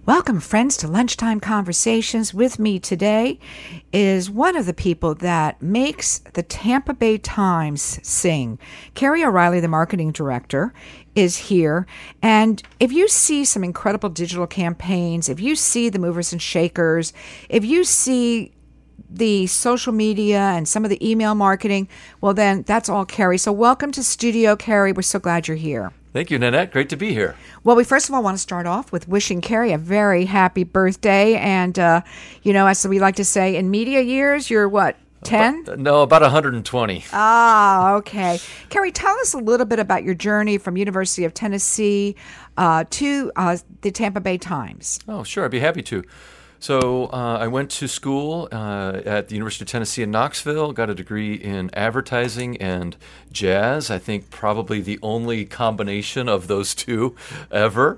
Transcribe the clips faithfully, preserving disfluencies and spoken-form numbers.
Welcome, friends, to Lunchtime Conversations. With me today is one of the people that makes the Tampa Bay Times sing. Carrie O'Reilly, the marketing director, is here. And if you see some incredible digital campaigns, if you see the movers and shakers, if you see the social media and some of the email marketing, well, then that's all Carrie. So welcome to Studio, Carrie. We're so glad you're here. Thank you, Nanette. Great to be here. Well, we first of all want to start off with wishing Carrie a very happy birthday. And, uh, you know, as we like to say, in media years, you're what, ten? About, no, about one hundred twenty. Ah, okay. Carrie, tell us a little bit about your journey from University of Tennessee uh, to uh, the Tampa Bay Times. Oh, sure. I'd be happy to. So uh, I went to school uh, at the University of Tennessee in Knoxville, got a degree in advertising and jazz. I think probably the only combination of those two ever.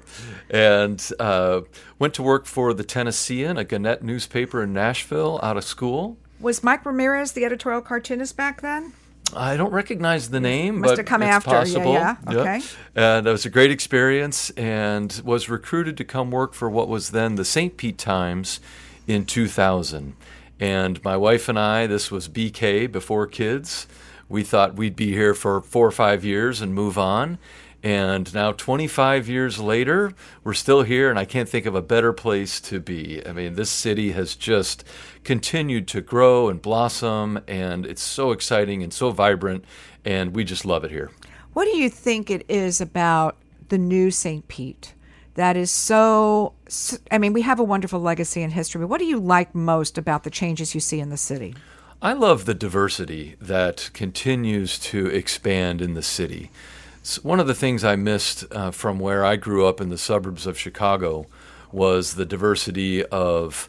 And uh, went to work for the Tennessean, a Gannett newspaper in Nashville, out of school. Was Mike Ramirez the editorial cartoonist back then? I don't recognize the name, Must but have come it's after. possible. Yeah, yeah. Okay. Yeah. And it was a great experience, and was recruited to come work for what was then the Saint Pete Times in two thousand. And my wife and I, this was B K, before kids. We thought we'd be here for four or five years and move on. And now twenty-five years later, we're still here, and I can't think of a better place to be. I mean, this city has just continued to grow and blossom, and it's so exciting and so vibrant, and we just love it here. What do you think it is about the new Saint Pete that is so, I mean, we have a wonderful legacy and history, but what do you like most about the changes you see in the city? I love the diversity that continues to expand in the city. One of the things I missed uh, from where I grew up in the suburbs of Chicago was the diversity of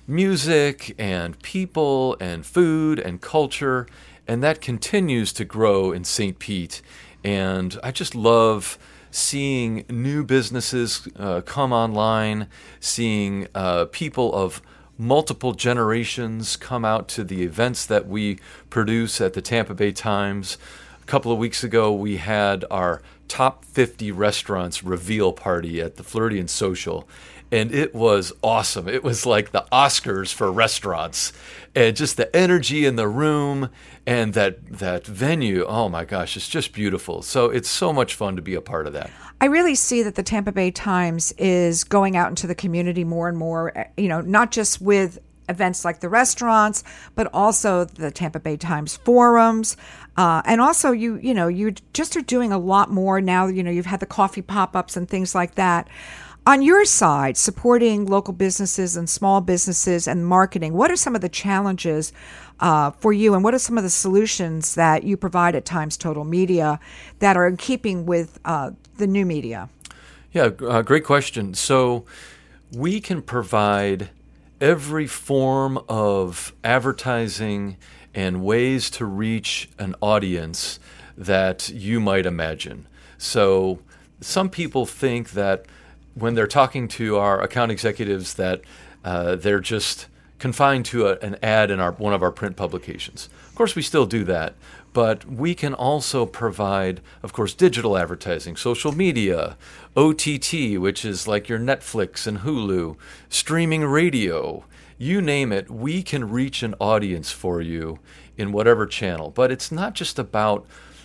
music and people and food and culture, and that continues to grow in Saint Pete. And I just love seeing new businesses uh, come online, seeing uh, people of multiple generations come out to the events that we produce at the Tampa Bay Times. A couple of weeks ago, we had our top fifty restaurants reveal party at the Floridian Social, and it was awesome. It was like the Oscars for restaurants, and just the energy in the room and that that venue. Oh my gosh, it's just beautiful. So it's so much fun to be a part of that. I really see that the Tampa Bay Times is going out into the community more and more, you know, not just with events like the restaurants, but also the Tampa Bay Times forums. Uh, and also you, you know, you just are doing a lot more now. You know, you've had the coffee pop-ups and things like that. On your side, supporting local businesses and small businesses and marketing, what are some of the challenges uh, for you, and what are some of the solutions that you provide at Times Total Media that are in keeping with uh, the new media? Yeah, uh, great question. So we can provide every form of advertising and ways to reach an audience that you might imagine. So some people think that when they're talking to our account executives that uh, they're just confined to a, an ad in our one of our print publications. Of course, we still do that, but we can also provide, of course, digital advertising, social media, O T T, which is like your Netflix and Hulu, streaming radio, you name it. We can reach an audience for you in whatever channel. But it's not just about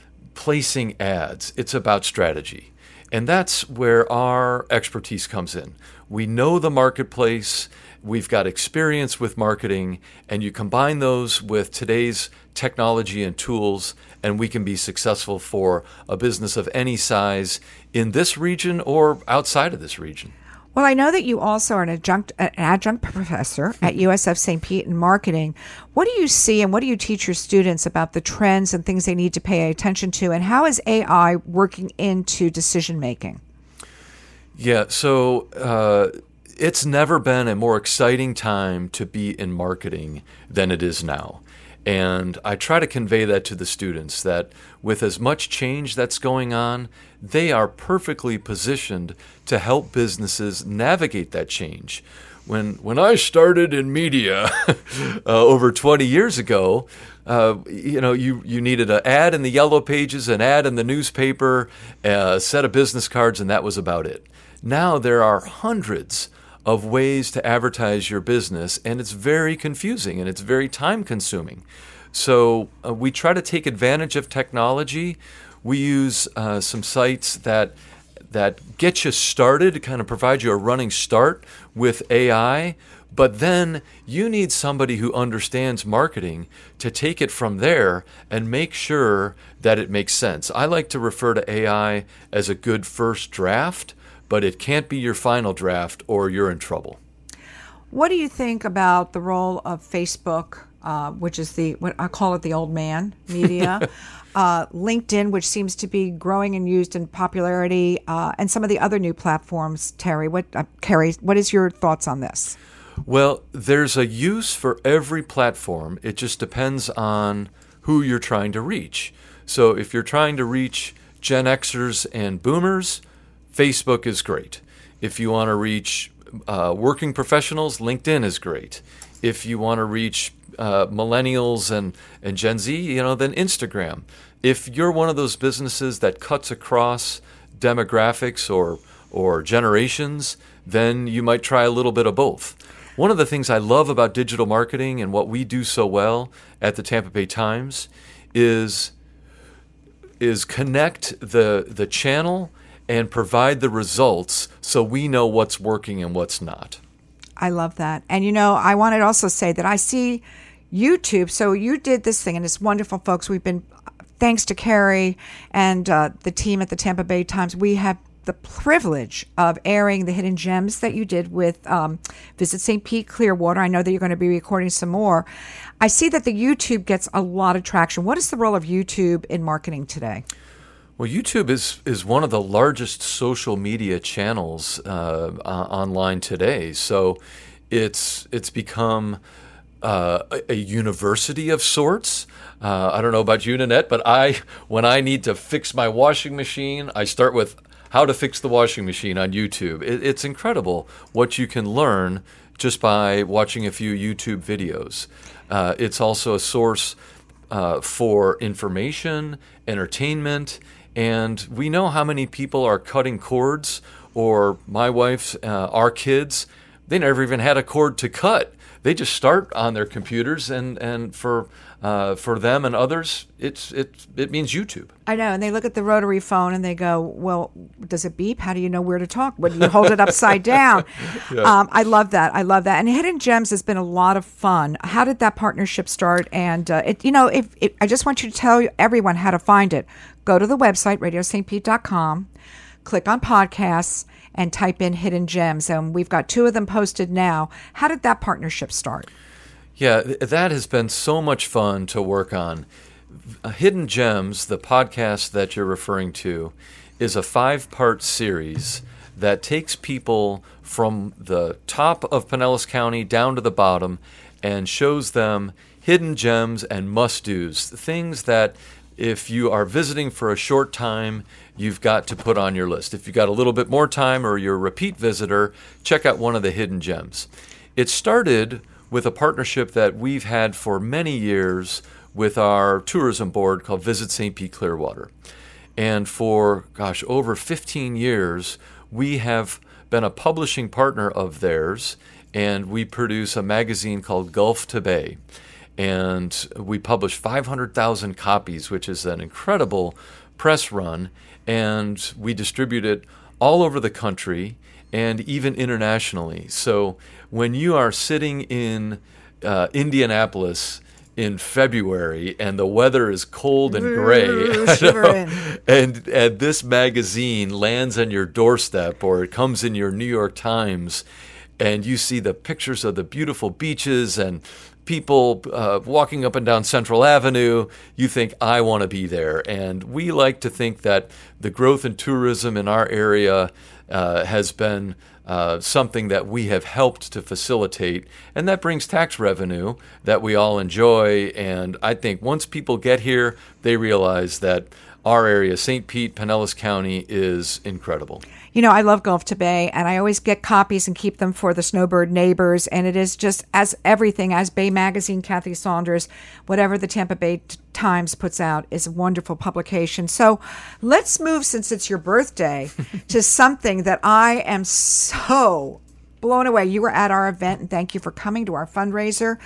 placing ads. It's about strategy. And that's where our expertise comes in. We know the marketplace, we've got experience with marketing, and you combine those with today's technology and tools, and we can be successful for a business of any size in this region or outside of this region. Well, I know that you also are an adjunct, an adjunct professor at U S F Saint Pete in marketing. What do you see and what do you teach your students about the trends and things they need to pay attention to, and how is A I working into decision making? Yeah, so uh, it's never been a more exciting time to be in marketing than it is now. And I try to convey that to the students, that with as much change that's going on, they are perfectly positioned to help businesses navigate that change. When when I started in media uh, over twenty years ago, uh, you know, you, you needed an ad in the yellow pages, an ad in the newspaper, a set of business cards, and that was about it. Now there are hundreds of ways to advertise your business, and it's very confusing and it's very time consuming. So uh, we try to take advantage of technology. We use uh, some sites that that get you started, kind of provide you a running start with A I, but then you need somebody who understands marketing to take it from there and make sure that it makes sense. I like to refer to A I as a good first draft, but it can't be your final draft or you're in trouble. What do you think about the role of Facebook, uh, which is the, what I call it the old man media, uh, LinkedIn, which seems to be growing and used in popularity, uh, and some of the other new platforms? Terry, what, uh, Carrie, what is your thoughts on this? Well, there's a use for every platform. It just depends on who you're trying to reach. So if you're trying to reach Gen Xers and boomers, Facebook is great. If you want to reach uh, working professionals, LinkedIn is great. If you want to reach uh, millennials and, and Gen Z, you know, then Instagram. If you're one of those businesses that cuts across demographics or or generations, then you might try a little bit of both. One of the things I love about digital marketing and what we do so well at the Tampa Bay Times is is connect the the channel and provide the results so we know what's working and what's not. I love that. And, you know, I wanted to also say that I see YouTube. So you did this thing, and it's wonderful, folks. We've been, thanks to Carrie and uh, the team at the Tampa Bay Times, we have the privilege of airing the hidden gems that you did with um, Visit Saint Pete Clearwater. I know that you're going to be recording some more. I see that the YouTube gets a lot of traction. What is the role of YouTube in marketing today? Well, YouTube is, is one of the largest social media channels uh, uh, online today. So it's it's become uh, a, a university of sorts. Uh, I don't know about you, Nanette, but I when I need to fix my washing machine, I start with how to fix the washing machine on YouTube. It, it's incredible what you can learn just by watching a few YouTube videos. Uh, it's also a source uh, for information, entertainment, and we know how many people are cutting cords, or my wife's, uh, our kids, they never even had a cord to cut. They just start on their computers, and, and for uh, for them and others, it's it it means YouTube. I know, and they look at the rotary phone and they go, well, does it beep? How do you know where to talk? When you hold it upside down? Yeah. Um, I love that. I love that. And Hidden Gems has been a lot of fun. How did that partnership start? And, uh, it, you know, if it, I just want you to tell everyone how to find it. Go to the website, radio st pete dot com, click on podcasts, and type in Hidden Gems. And we've got two of them posted now. How did that partnership start? Yeah, that has been so much fun to work on. Hidden Gems, the podcast that you're referring to, is a five-part series that takes people from the top of Pinellas County down to the bottom and shows them hidden gems and must-dos, things that if you are visiting for a short time, you've got to put on your list. If you've got a little bit more time or you're a repeat visitor, check out one of the hidden gems. It started with a partnership that we've had for many years with our tourism board called Visit Saint Pete Clearwater. And for, gosh, over fifteen years, we have been a publishing partner of theirs, and we produce a magazine called Gulf to Bay. And we publish five hundred thousand copies, which is an incredible press run, and we distribute it all over the country and even internationally. So when you are sitting in uh, Indianapolis in February and the weather is cold and gray, and, and this magazine lands on your doorstep or it comes in your New York Times, and you see the pictures of the beautiful beaches and people uh, walking up and down Central Avenue, you think, I want to be there. And we like to think that the growth in tourism in our area uh, has been uh, something that we have helped to facilitate, and that brings tax revenue that we all enjoy. And I think once people get here, they realize that our area, Saint Pete, Pinellas County, is incredible. You know, I love Gulf to Bay, and I always get copies and keep them for the snowbird neighbors. And it is just as everything, as Bay Magazine, Kathy Saunders, whatever the Tampa Bay Times puts out is a wonderful publication. So let's move, since it's your birthday, to something that I am so blown away. You were at our event, and thank you for coming to our fundraiser.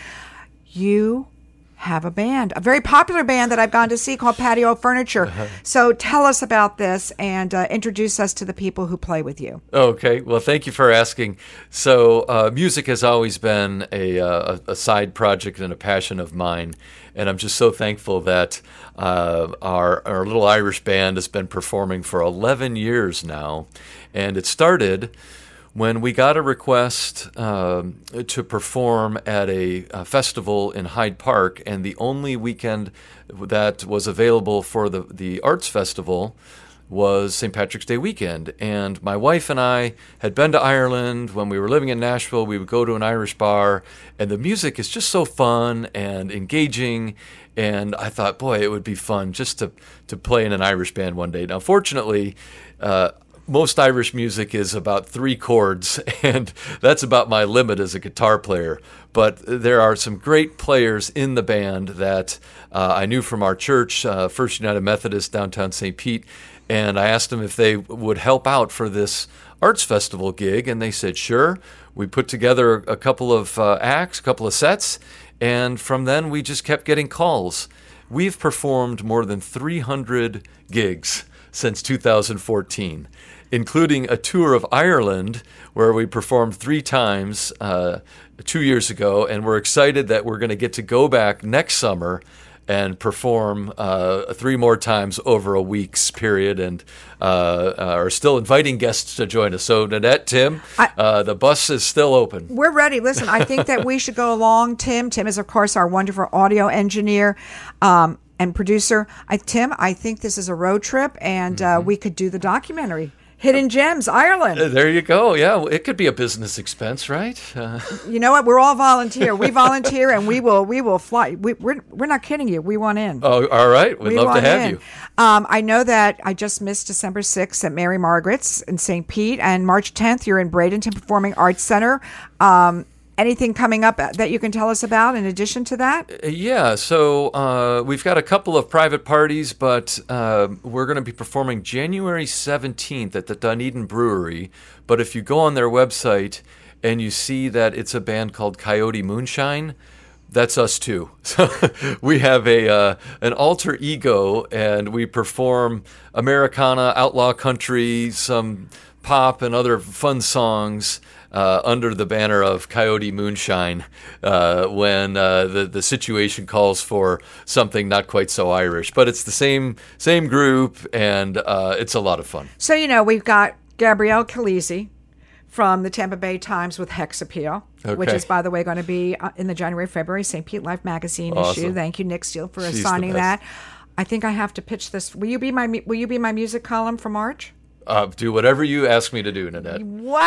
You have a band, a very popular band that I've gone to see called Patio Furniture. Uh-huh. So tell us about this and uh, introduce us to the people who play with you. Okay. Well, thank you for asking. So uh, music has always been a, uh, a side project and a passion of mine. And I'm just so thankful that uh, our, our little Irish band has been performing for eleven years now. And it started when we got a request um, to perform at a, a festival in Hyde Park, and the only weekend that was available for the, the arts festival was Saint Patrick's Day weekend. And my wife and I had been to Ireland. When we were living in Nashville, we would go to an Irish bar, and the music is just so fun and engaging. And I thought, boy, it would be fun just to, to play in an Irish band one day. Now, fortunately, uh, most Irish music is about three chords, and that's about my limit as a guitar player. But there are some great players in the band that uh, I knew from our church, uh, First United Methodist, downtown Saint Pete, and I asked them if they would help out for this arts festival gig, and they said, sure. We put together a couple of uh, acts, a couple of sets, and from then we just kept getting calls. We've performed more than three hundred gigs since two thousand fourteen. Including a tour of Ireland where we performed three times uh, two years ago, and we're excited that we're going to get to go back next summer and perform uh, three more times over a week's period, and uh, uh, are still inviting guests to join us. So, Nanette, Tim, I, uh, the bus is still open. We're ready. Listen, I think that we should go along. Tim, Tim is, of course, our wonderful audio engineer. Um, and producer. I, Tim, I think this is a road trip, and mm-hmm. uh, we could do the documentary. Hidden Gems, Ireland. There you go. Yeah, it could be a business expense, right? Uh. You know what? We're all volunteer. We volunteer, and we will we will fly. We, we're we're not kidding you. We want in. Oh, all right. We'd we love to have in. you. Um, I know that I just missed December sixth at Mary Margaret's in Saint Pete, and March tenth you're in Bradenton Performing Arts Center. Um, Anything coming up that you can tell us about in addition to that? Yeah, so uh, we've got a couple of private parties, but uh, we're going to be performing January seventeenth at the Dunedin Brewery. But if you go on their website and you see that it's a band called Coyote Moonshine, that's us too. So we have a uh, an alter ego, and we perform Americana, outlaw country, some pop and other fun songs Uh, under the banner of Coyote Moonshine uh, when uh, the, the situation calls for something not quite so Irish. But it's the same same group, and uh, it's a lot of fun. So, you know, we've got Gabrielle Calisi from the Tampa Bay Times with Hex Appeal, okay. which is, by the way, going to be in the January-February Saint Pete Life magazine awesome. issue. Thank you, Nick Steele, for She's assigning that. I think I have to pitch this. Will you be my Will you be my music column for March? Uh, do whatever you ask me to do, Nanette.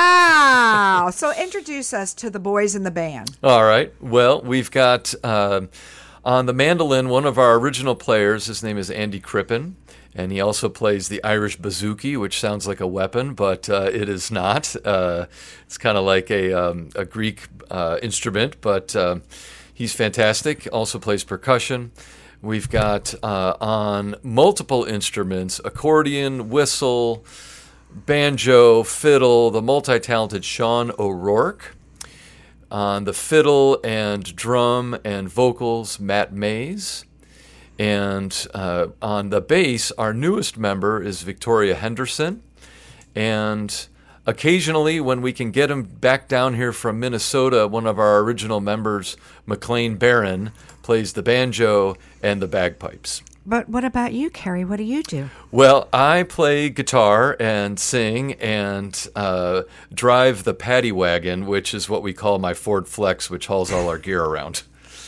Wow. So introduce us to the boys in the band. All right. Well, we've got uh, on the mandolin, one of our original players, his name is Andy Crippen, and he also plays the Irish bouzouki, which sounds like a weapon, but uh, it is not. Uh, it's kind of like a, um, a Greek uh, instrument, but uh, he's fantastic. Also plays percussion. We've got uh, on multiple instruments, accordion, whistle, banjo, fiddle, the multi-talented Sean O'Rourke. On the fiddle and drum and vocals, Matt Mays. And uh, on the bass, our newest member is Victoria Henderson. And occasionally, when we can get him back down here from Minnesota, one of our original members, McLean Barron, plays the banjo and the bagpipes. But what about you, Kerry? What do you do? Well, I play guitar and sing and uh, drive the paddy wagon, which is what we call my Ford Flex, which hauls all our gear around.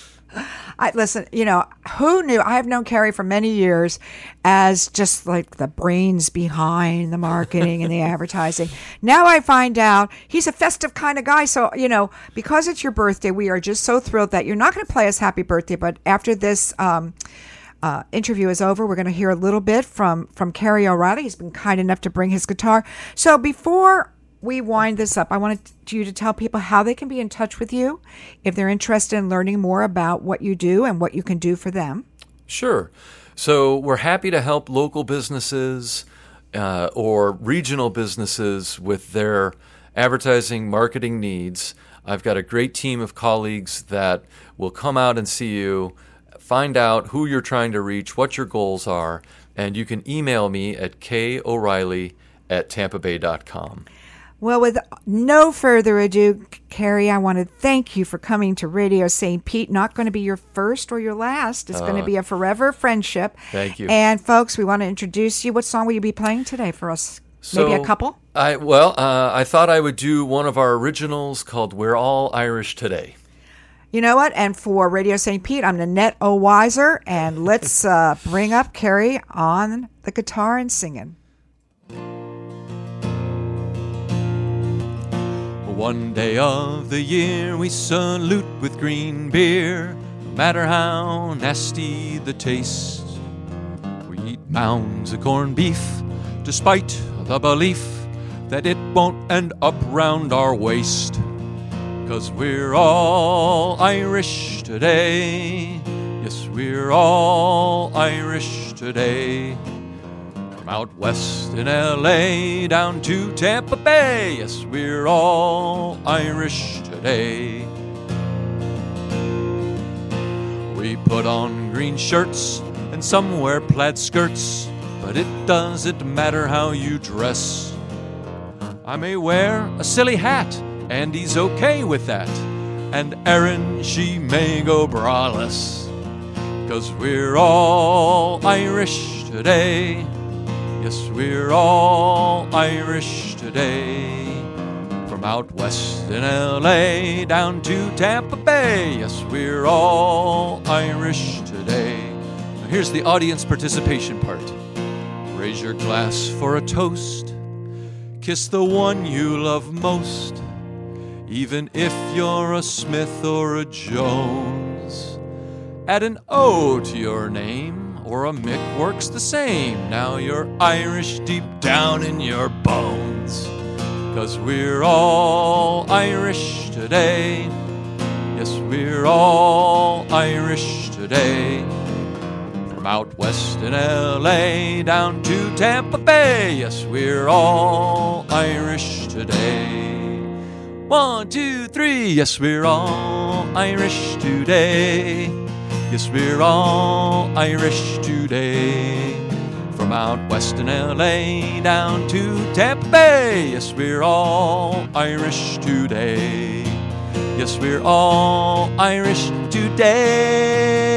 I listen, you know, who knew? I have known Kerry for many years as just like the brains behind the marketing and the advertising. Now I find out he's a festive kind of guy. So, you know, because it's your birthday, we are just so thrilled that you're not going to play us happy birthday. But after this um, uh, interview is over, we're going to hear a little bit from, from Kerry O'Reilly. He's been kind enough to bring his guitar. So before we wind this up, I wanted you to tell people how they can be in touch with you if they're interested in learning more about what you do and what you can do for them. Sure. So we're happy to help local businesses uh, or regional businesses with their advertising, marketing needs, I've got a great team of colleagues that will come out and see you, find out who you're trying to reach, what your goals are, and you can email me at k o'reilly at tampa bay dot com. Well, with no further ado, Kerry, I want to thank you for coming to Radio Saint Pete. Not going to be your first or your last. It's uh, going to be a forever friendship. Thank you. And, folks, we want to introduce you. What song will you be playing today for us? So, Maybe a couple? I Well, uh, I thought I would do one of our originals called We're All Irish Today. You know what? And for Radio Saint Pete, I'm Nanette O'Weiser, and let's uh, bring up Kerry on the guitar and singing. One day of the year we salute with green beer, no matter how nasty the taste. We eat mounds of corned beef, despite the belief that it won't end up round our waist. 'Cause we're all Irish today, yes, we're all Irish today. From out west in L A down to Tampa Bay, yes, we're all Irish today. We put on green shirts and some wear plaid skirts, but it doesn't matter how you dress. I may wear a silly hat, Andy's okay with that, and Erin, she may go braless. 'Cause we're all Irish today, yes, we're all Irish today. From out west in L A down to Tampa Bay, yes, we're all Irish today. Now here's the audience participation part. Raise your glass for a toast. Kiss the one you love most. Even if you're a Smith or a Jones. Add an O to your name, or a Mick works the same. Now you're Irish deep down in your bones. 'Cause we're all Irish today, yes, we're all Irish today. From out west in L A down to Tampa Bay, yes, we're all Irish today. One, two, three, yes, we're all Irish today. Yes, we're all Irish today. From out west in L A down to Tampa Bay, yes, we're all Irish today. Yes, we're all Irish today.